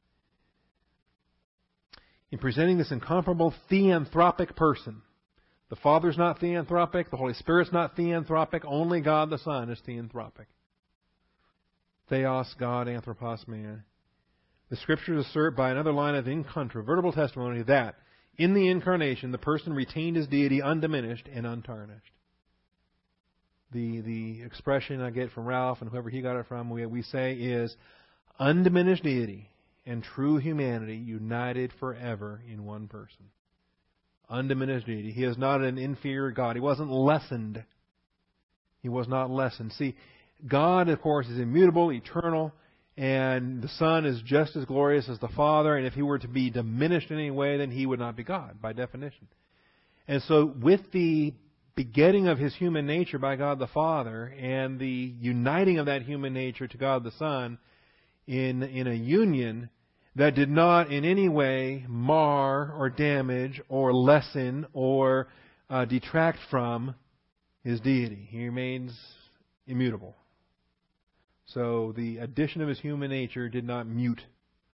In presenting this incomparable theanthropic person, the Father's not theanthropic, the Holy Spirit's not theanthropic, only God the Son is theanthropic. Theos, God, anthropos, man. The Scriptures assert by another line of incontrovertible testimony that in the incarnation the person retained his deity undiminished and untarnished. The the expression I get from Ralph and whoever he got it from, we, we say is undiminished deity and true humanity united forever in one person. Undiminished deity. He is not an inferior God. He wasn't lessened. He was not lessened. See, God, of course, is immutable, eternal, and the Son is just as glorious as the Father, and if He were to be diminished in any way, then He would not be God, by definition. And so, with the begetting of His human nature by God the Father, and the uniting of that human nature to God the Son, in, in a union that did not in any way mar or damage or lessen or uh, detract from His deity. He remains immutable. So the addition of His human nature did not mute,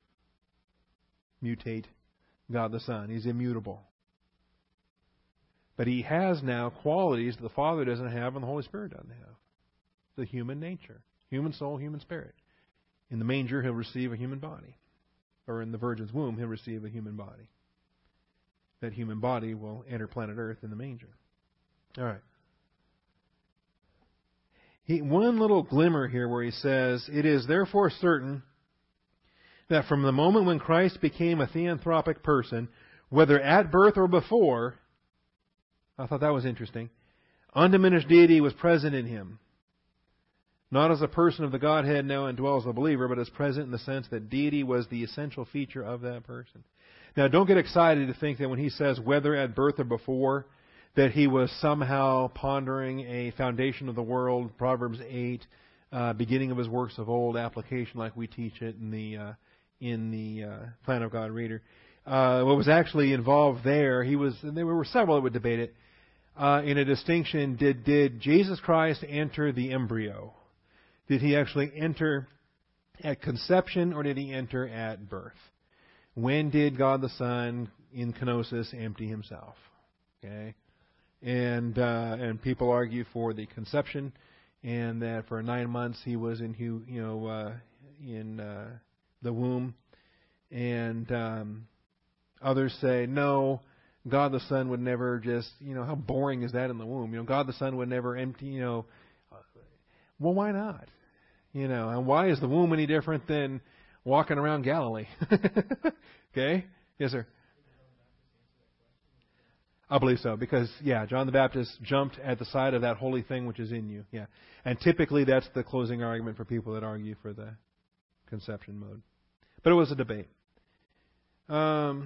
mutate God the Son. He's immutable. But he has now qualities that the Father doesn't have and the Holy Spirit doesn't have. The human nature. Human soul, human spirit. In the manger, he'll receive a human body. Or in the virgin's womb, he'll receive a human body. That human body will enter planet Earth in the manger. All right. He, one little glimmer here where he says, "It is therefore certain that from the moment when Christ became a theanthropic person, whether at birth or before," I thought that was interesting, "undiminished deity was present in him. Not as a person of the Godhead now indwells the believer, but as present in the sense that deity was the essential feature of that person." Now, don't get excited to think that when he says whether at birth or before, that he was somehow pondering a foundation of the world, Proverbs eight, uh, beginning of his works of old, application like we teach it in the uh, in the uh, Plan of God reader. Uh, what was actually involved there, he was, and there were several that would debate it, uh, in a distinction, did, did Jesus Christ enter the embryo? Did he actually enter at conception or did he enter at birth? When did God the Son in kenosis empty himself? Okay, and uh, and people argue for the conception, and that for nine months he was in you know uh, in uh, the womb, and um, others say no, God the Son would never just you know how boring is that in the womb? You know, God the Son would never empty. You know, well, why not? You know, and why is the womb any different than walking around Galilee? Okay? Yes, sir. I believe so. Because, yeah, John the Baptist jumped at the sight of that holy thing which is in you. Yeah. And typically that's the closing argument for people that argue for the conception mode. But it was a debate. Um,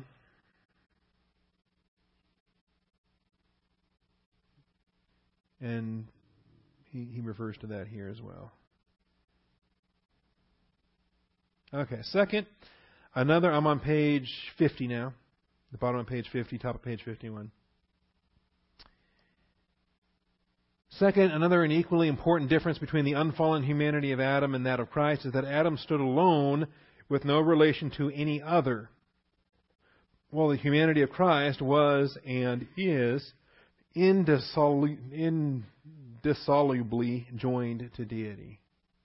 and he, he refers to that here as well. Okay, second, another, I'm on page fifty now. The bottom of page fifty, top of page fifty-one. Second, another and equally important difference between the unfallen humanity of Adam and that of Christ is that Adam stood alone with no relation to any other, while the humanity of Christ was and is indissolu- indissolubly joined to deity.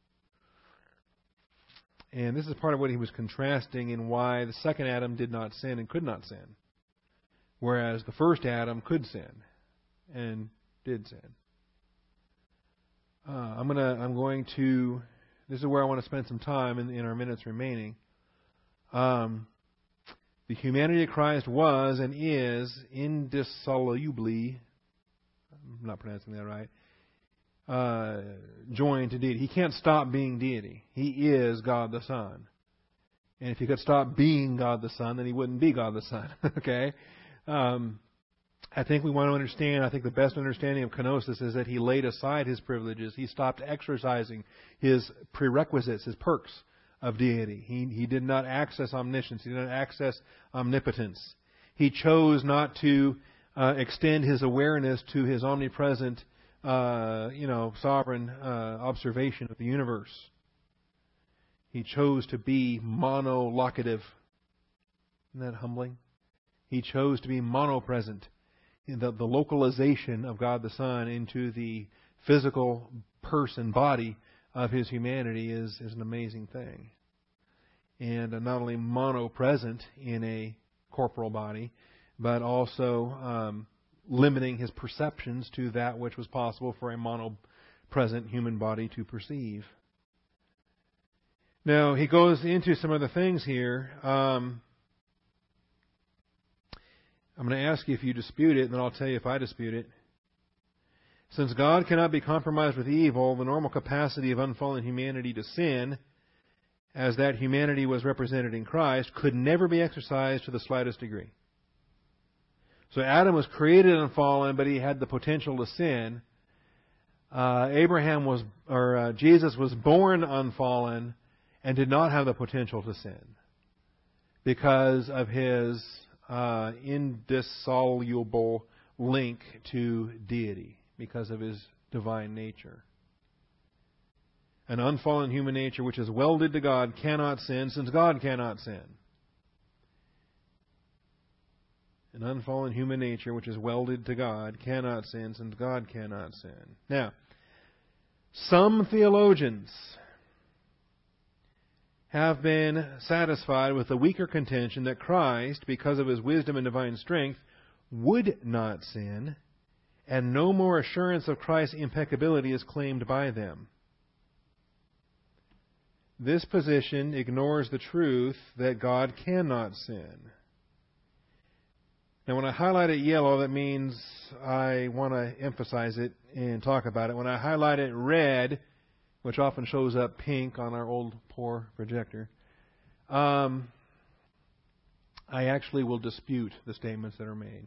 And this is part of what he was contrasting in why the second Adam did not sin and could not sin, whereas the first Adam could sin and did sin. Uh, I'm gonna. I'm going to. This is where I want to spend some time in, in our minutes remaining. Um, the humanity of Christ was and is indissolubly. I'm not pronouncing that right. Uh, joined to deity. He can't stop being deity. He is God the Son. And if he could stop being God the Son, then he wouldn't be God the Son. Okay? Um, I think we want to understand, I think the best understanding of kenosis is that he laid aside his privileges. He stopped exercising his prerequisites, his perks of deity. He, he did not access omniscience. He did not access omnipotence. He chose not to uh, extend his awareness to his omnipresent Uh, you know, sovereign uh, observation of the universe. He chose to be monolocative. Isn't that humbling? He chose to be monopresent. In the, the localization of God the Son into the physical person, body of his humanity is, is an amazing thing. And uh, not only monopresent in a corporal body, but also um, limiting his perceptions to that which was possible for a mono-present human body to perceive. Now, he goes into some other things here. Um, I'm going to ask you if you dispute it, and then I'll tell you if I dispute it. Since God cannot be compromised with evil, the normal capacity of unfallen humanity to sin, as that humanity was represented in Christ, could never be exercised to the slightest degree. So Adam was created unfallen, but he had the potential to sin. Uh, Abraham was, or uh, Jesus was born unfallen and did not have the potential to sin because of his uh, indissoluble link to deity, because of his divine nature. An unfallen human nature which is welded to God cannot sin, since God cannot sin. An unfallen human nature which is welded to God cannot sin, since God cannot sin. Now, some theologians have been satisfied with the weaker contention that Christ, because of His wisdom and divine strength, would not sin, and no more assurance of Christ's impeccability is claimed by them. This position ignores the truth that God cannot sin. Now, when I highlight it yellow, that means I want to emphasize it and talk about it. When I highlight it red, which often shows up pink on our old poor projector, um, I actually will dispute the statements that are made.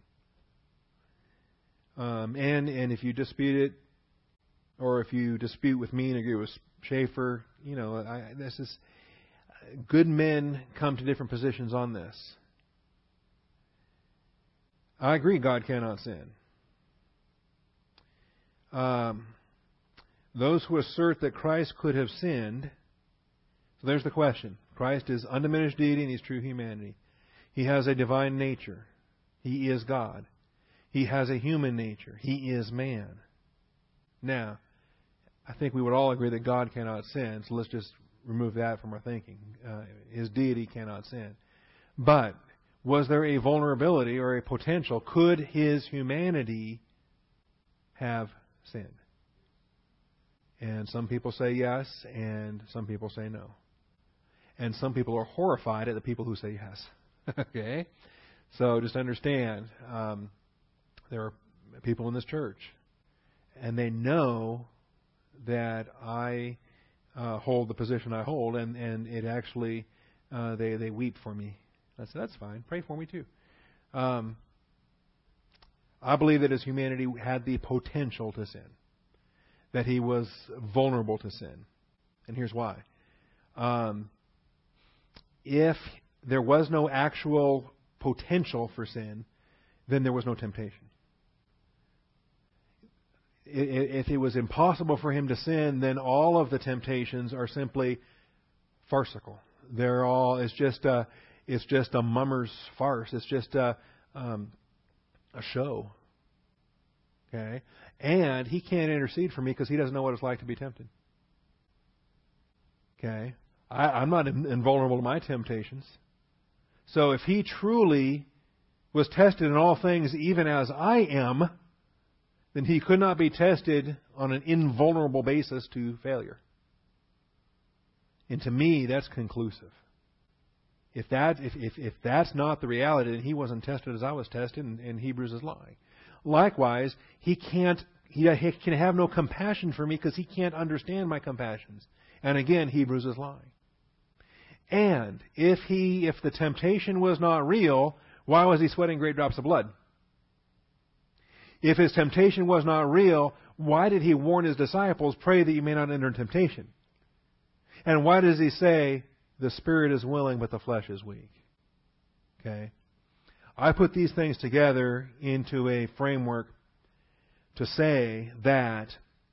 Um, and and if you dispute it, or if you dispute with me and agree with Schaeffer, you know, I, this is good men come to different positions on this. I agree God cannot sin. Um, those who assert that Christ could have sinned, so there's the question. Christ is undiminished deity and He's true humanity. He has a divine nature. He is God. He has a human nature. He is man. Now, I think we would all agree that God cannot sin, so let's just remove that from our thinking. Uh, his deity cannot sin. But was there a vulnerability or a potential? Could His humanity have sinned? And some people say yes, and some people say no. And some people are horrified at the people who say yes. Okay? So just understand, um, there are people in this church, and they know that I uh, hold the position I hold, and, and it actually, uh, they, they weep for me. I said, that's fine. Pray for me too. Um, I believe that His humanity had the potential to sin, that He was vulnerable to sin. And here's why. Um, if there was no actual potential for sin, then there was no temptation. If it was impossible for Him to sin, then all of the temptations are simply farcical. They're all, it's just a, it's just a mummer's farce. It's just a, um, a show. Okay? And He can't intercede for me because He doesn't know what it's like to be tempted. Okay? I, I'm not invulnerable to my temptations. So if He truly was tested in all things even as I am, then He could not be tested on an invulnerable basis to failure. And to me, that's conclusive. If that if, if, if that's not the reality, then He wasn't tested as I was tested, and, and Hebrews is lying. Likewise, He can't he, he can have no compassion for me because He can't understand my compassions. And again, Hebrews is lying. And if he if the temptation was not real, why was He sweating great drops of blood? If His temptation was not real, why did He warn His disciples, pray that you may not enter temptation? And why does He say, the spirit is willing, but the flesh is weak? Okay? I put these things together into a framework to say that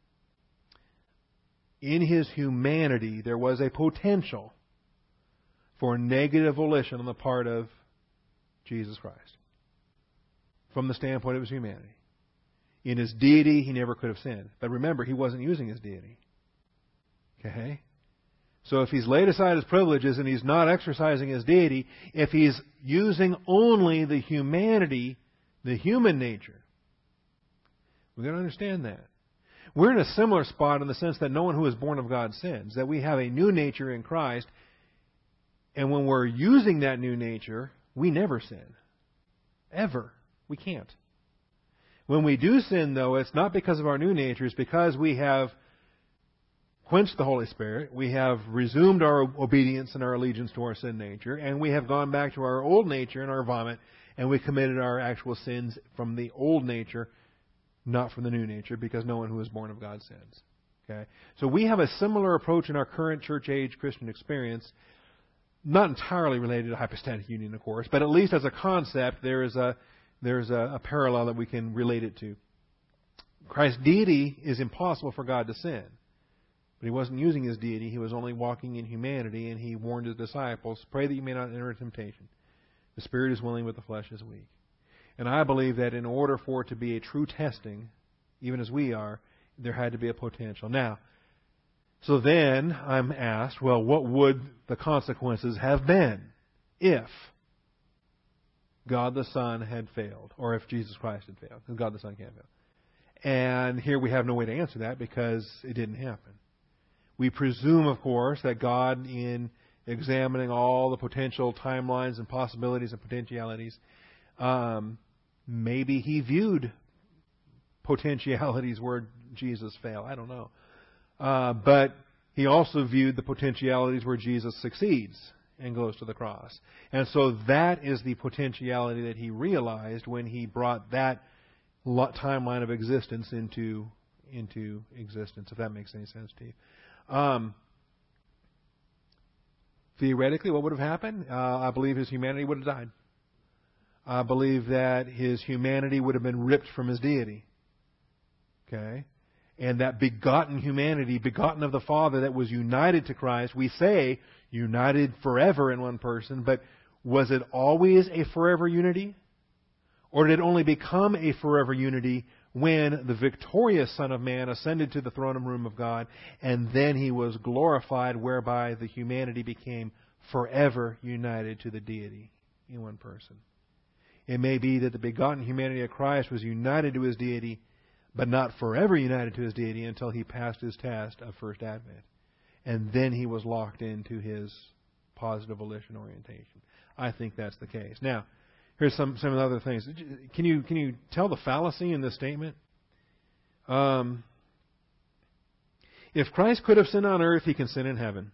in His humanity there was a potential for negative volition on the part of Jesus Christ, from the standpoint of His humanity. In His deity, He never could have sinned. But remember, He wasn't using His deity. Okay? So if He's laid aside His privileges and He's not exercising His deity, if He's using only the humanity, the human nature, we've got to understand that. We're in a similar spot in the sense that no one who is born of God sins, that we have a new nature in Christ, and when we're using that new nature, we never sin. Ever. We can't. When we do sin, though, it's not because of our new nature. It's because we have quenched the Holy Spirit. We have resumed our obedience and our allegiance to our sin nature. And we have gone back to our old nature and our vomit. And we committed our actual sins from the old nature, not from the new nature, because no one who is born of God sins. Okay? So we have a similar approach in our current church age Christian experience. Not entirely related to hypostatic union, of course, but at least as a concept, there is a There's a, a parallel that we can relate it to. Christ's deity is impossible for God to sin. But He wasn't using His deity. He was only walking in humanity, and He warned His disciples, pray that you may not enter temptation. The spirit is willing, but the flesh is weak. And I believe that in order for it to be a true testing, even as we are, there had to be a potential. Now, so then I'm asked, well, what would the consequences have been if God the Son had failed, or if Jesus Christ had failed? Because God the Son can't fail. And here we have no way to answer that because it didn't happen. We presume, of course, that God, in examining all the potential timelines and possibilities and potentialities, um, maybe He viewed potentialities where Jesus failed. I don't know. Uh, but He also viewed the potentialities where Jesus succeeds and goes to the cross. And so that is the potentiality that He realized when He brought that timeline of existence into into existence, if that makes any sense to you. Um, theoretically, what would have happened? Uh, I believe His humanity would have died. I believe that His humanity would have been ripped from His deity. Okay? And that begotten humanity, begotten of the Father, that was united to Christ, we say united forever in one person, but was it always a forever unity? Or did it only become a forever unity when the victorious Son of Man ascended to the throne room of God, and then He was glorified, whereby the humanity became forever united to the deity in one person? It may be that the begotten humanity of Christ was united to His deity, but not forever united to His deity until He passed His test of first advent. And then He was locked into His positive volition orientation. I think that's the case. Now, here's some, some of the other things. Can you can you tell the fallacy in this statement? Um, if Christ could have sinned on earth, He can sin in heaven.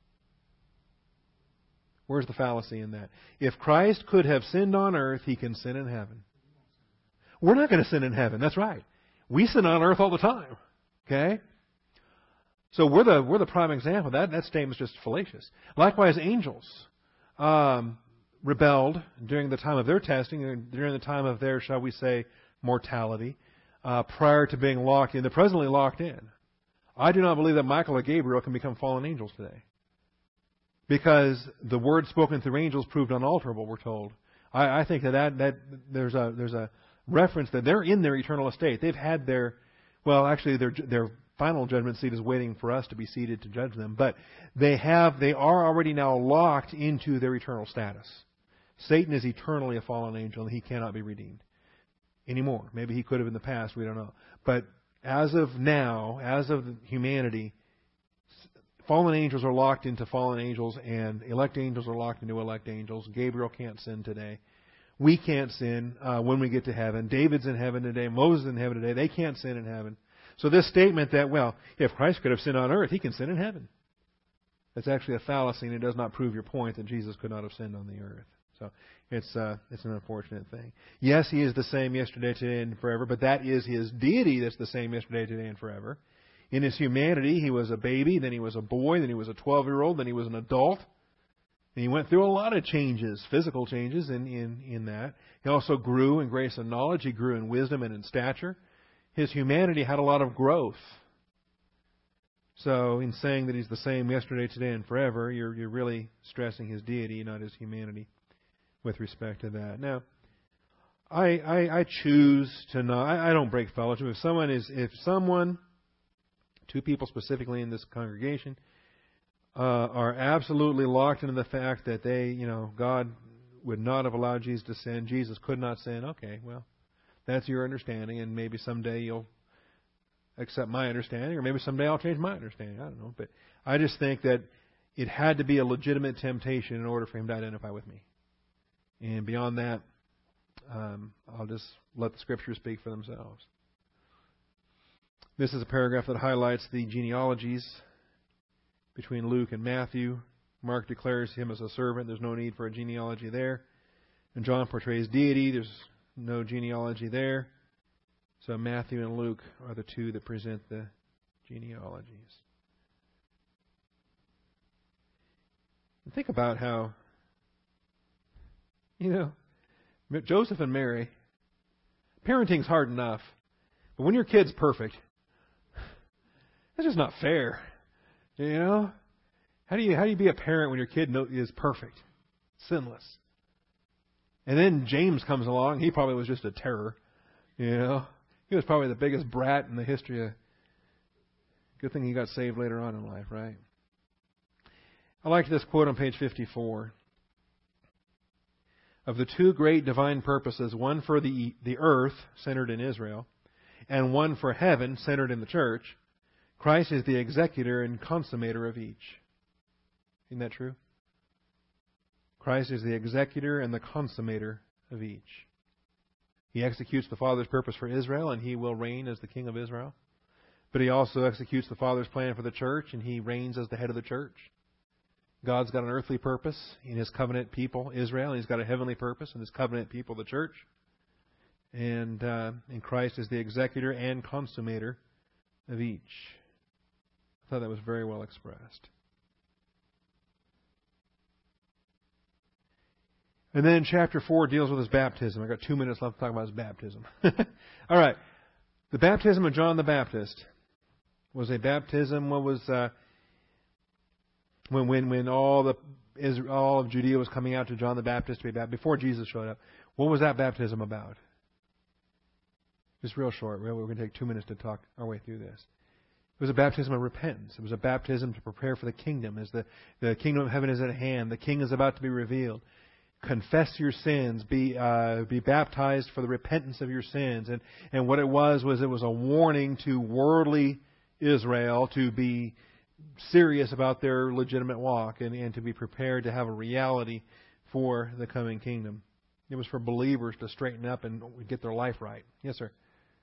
Where's the fallacy in that? If Christ could have sinned on earth, He can sin in heaven. We're not going to sin in heaven. That's right. We sin on earth all the time. Okay? So we're the we're the prime example. That that statement's just fallacious. Likewise, angels um, rebelled during the time of their testing, or during the time of their, shall we say, mortality, uh, prior to being locked in. They're presently locked in. I do not believe that Michael or Gabriel can become fallen angels today, because the word spoken through angels proved unalterable, we're told. I, I think that, that that there's a there's a reference that they're in their eternal estate. They've had their, well, actually their their final judgment seat is waiting for us to be seated to judge them. But they have they are already now locked into their eternal status. Satan is eternally a fallen angel, and he cannot be redeemed anymore. Maybe he could have in the past, we don't know. But as of now, as of humanity, fallen angels are locked into fallen angels, and elect angels are locked into elect angels. Gabriel can't sin today. We can't sin uh, when we get to heaven. David's in heaven today. Moses is in heaven today. They can't sin in heaven. So this statement that, well, if Christ could have sinned on earth, He can sin in heaven, that's actually a fallacy, and it does not prove your point that Jesus could not have sinned on the earth. So it's uh, it's an unfortunate thing. Yes, He is the same yesterday, today, and forever, but that is His deity that's the same yesterday, today, and forever. In His humanity, He was a baby, then He was a boy, then He was a twelve-year-old, then He was an adult. And He went through a lot of changes, physical changes in, in, in that. He also grew in grace and knowledge. He grew in wisdom and in stature. His humanity had a lot of growth. So in saying that He's the same yesterday, today, and forever, you're, you're really stressing His deity, not His humanity, with respect to that. Now, I, I, I choose to not, I, I don't break fellowship. If someone is, if someone, two people specifically in this congregation, uh, are absolutely locked into the fact that they, you know, God would not have allowed Jesus to sin, Jesus could not sin, okay, well, that's your understanding, and maybe someday you'll accept my understanding, or maybe someday I'll change my understanding. I don't know. But I just think that it had to be a legitimate temptation in order for Him to identify with me. And beyond that, um, I'll just let the Scriptures speak for themselves. This is a paragraph that highlights the genealogies between Luke and Matthew. Mark declares Him as a servant. There's no need for a genealogy there. And John portrays deity. There's no genealogy there. So Matthew and Luke are the two that present the genealogies. And think about how, you know, Joseph and Mary, parenting's hard enough, but when your kid's perfect, that's just not fair. You know? How do you how do you be a parent when your kid is perfect, sinless? And then James comes along. He probably was just a terror. You know, he was probably the biggest brat in the history of. Good thing he got saved later on in life, right? I like this quote on page fifty-four. Of the two great divine purposes, one for the the earth, centered in Israel, and one for heaven, centered in the church, Christ is the executor and consummator of each. Isn't that true? Christ is the executor and the consummator of each. He executes the Father's purpose for Israel, and He will reign as the King of Israel. But He also executes the Father's plan for the church, and He reigns as the head of the church. God's got an earthly purpose in His covenant people, Israel, and He's got a heavenly purpose in His covenant people, the church. And, uh, and Christ is the executor and consummator of each. I thought that was very well expressed. And then chapter four deals with His baptism. I've got two minutes left to talk about His baptism. All right. The baptism of John the Baptist was a baptism. What was uh, when when when all the Israel, all of Judea was coming out to John the Baptist to be baptized before Jesus showed up? What was that baptism about? Just real short. We're going to take two minutes to talk our way through this. It was a baptism of repentance. It was a baptism to prepare for the kingdom. As the the kingdom of heaven is at hand, the King is about to be revealed. Confess your sins, be uh, be baptized for the repentance of your sins. And, and what it was, was it was a warning to worldly Israel to be serious about their legitimate walk and, and to be prepared to have a reality for the coming kingdom. It was for believers to straighten up and get their life right. Yes, sir?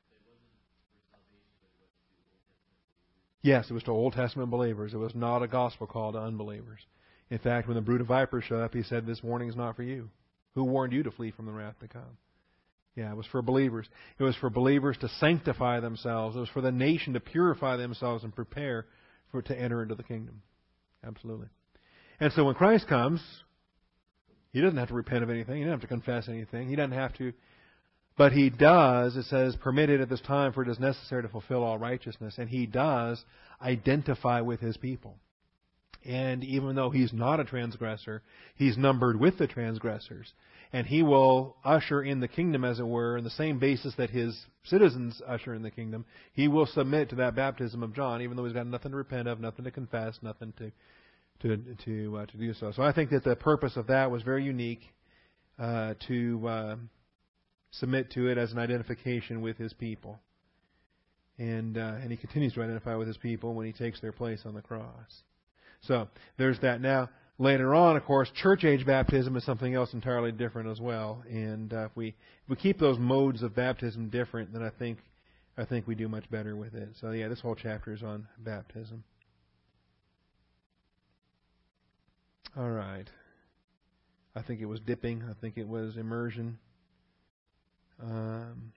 Yes, it was to Old Testament believers. It was not a gospel call to unbelievers. In fact, when the brood of vipers showed up, He said, "This warning is not for you. Who warned you to flee from the wrath to come?" Yeah, it was for believers. It was for believers to sanctify themselves. It was for the nation to purify themselves and prepare for to enter into the kingdom. Absolutely. And so when Christ comes, He doesn't have to repent of anything. He doesn't have to confess anything. He doesn't have to. But He does, it says, permitted at this time, for it is necessary to fulfill all righteousness. And He does identify with His people. And even though He's not a transgressor, He's numbered with the transgressors. And He will usher in the kingdom, as it were, on the same basis that His citizens usher in the kingdom. He will submit to that baptism of John, even though He's got nothing to repent of, nothing to confess, nothing to to to uh, to do so. So I think that the purpose of that was very unique, uh, to uh, submit to it as an identification with His people. And uh, and He continues to identify with His people when He takes their place on the cross. So there's that. Now, later on, of course, church age baptism is something else entirely different as well. And uh, if we if we keep those modes of baptism different, then I think I think we do much better with it. So yeah, this whole chapter is on baptism. All right. I think it was dipping. I think it was immersion. Um,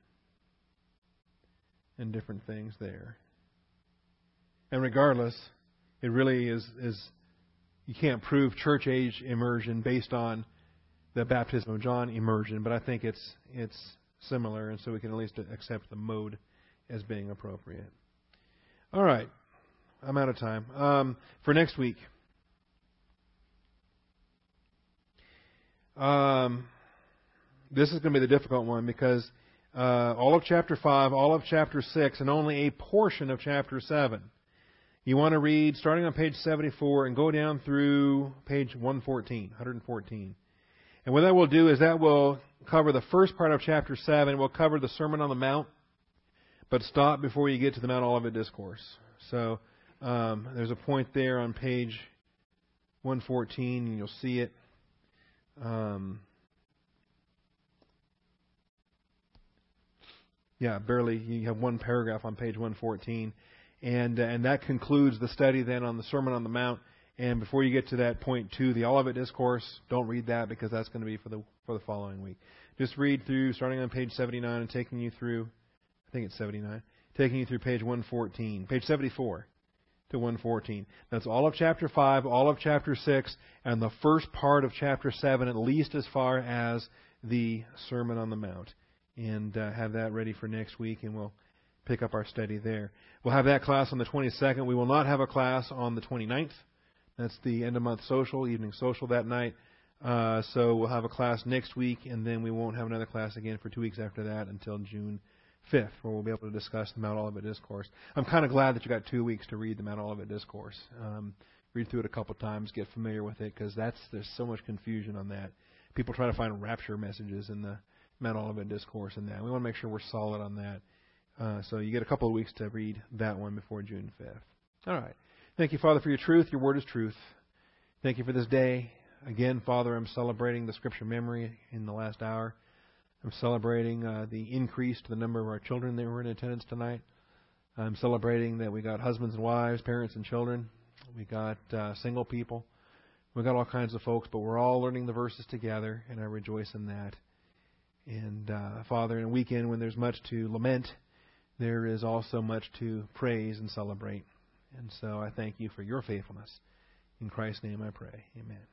and different things there. And regardless, it really is, is, you can't prove church age immersion based on the baptism of John immersion, but I think it's it's similar, and so we can at least accept the mode as being appropriate. All right. I'm out of time. Um, for next week, um, this is going to be the difficult one because uh, all of chapter five, all of chapter six, and only a portion of chapter seven. You want to read starting on page seventy-four and go down through page one fourteen, one fourteen. And what that will do is that will cover the first part of chapter seven. We'll cover the Sermon on the Mount, but stop before you get to the Mount Olivet Discourse. So um, there's a point there on page one fourteen, and you'll see it. Um, yeah, barely. You have one paragraph on page one fourteen. And uh, and that concludes the study then on the Sermon on the Mount. And before you get to that point two, the Olivet Discourse, don't read that because that's going to be for the for the following week. Just read through, starting on page seventy-nine and taking you through, I think it's seventy-nine, taking you through page one fourteen, page seventy-four to one fourteen. That's all of chapter five, all of chapter six, and the first part of chapter seven, at least as far as the Sermon on the Mount. And uh, have that ready for next week, and we'll pick up our study there. We'll have that class on the twenty-second. We will not have a class on the twenty-ninth. That's the end-of-month social, evening social that night. Uh, so we'll have a class next week, and then we won't have another class again for two weeks after that until June fifth, where we'll be able to discuss the Mount Olivet Discourse. I'm kind of glad that you got two weeks to read the Mount Olivet Discourse. Um, read through it a couple times, get familiar with it, because that's there's so much confusion on that. People try to find rapture messages in the Mount Olivet Discourse and that. We want to make sure we're solid on that. Uh, so you get a couple of weeks to read that one before June fifth. All right. Thank you, Father, for your truth. Your word is truth. Thank you for this day. Again, Father, I'm celebrating the Scripture memory in the last hour. I'm celebrating uh, the increase to the number of our children that were in attendance tonight. I'm celebrating that we got husbands and wives, parents and children. We got uh, single people. We got all kinds of folks, but we're all learning the verses together, and I rejoice in that. And uh, Father, in a weekend when there's much to lament, there is also much to praise and celebrate. And so I thank you for your faithfulness. In Christ's name I pray. Amen.